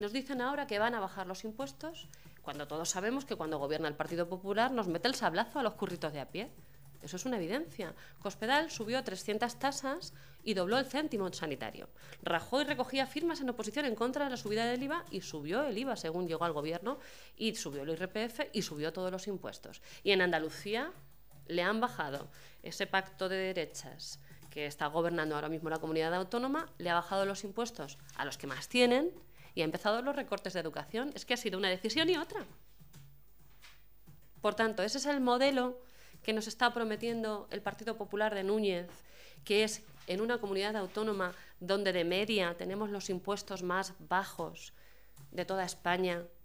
Nos dicen ahora que van a bajar los impuestos, cuando todos sabemos que cuando gobierna el Partido Popular nos mete el sablazo a los curritos de a pie. Eso es una evidencia. Cospedal subió 300 tasas y dobló el céntimo en sanitario. Rajoy recogía firmas en oposición en contra de la subida del IVA y subió el IVA según llegó al gobierno, y subió el IRPF y subió todos los impuestos. Y en Andalucía le han bajado ese pacto de derechas que está gobernando ahora mismo la comunidad autónoma, le ha bajado los impuestos a los que más tienen y ha empezado los recortes de educación. Es que ha sido una decisión y otra. Por tanto, ese es el modelo que nos está prometiendo el Partido Popular de Núñez, que es en una comunidad autónoma donde de media tenemos los impuestos más bajos de toda España,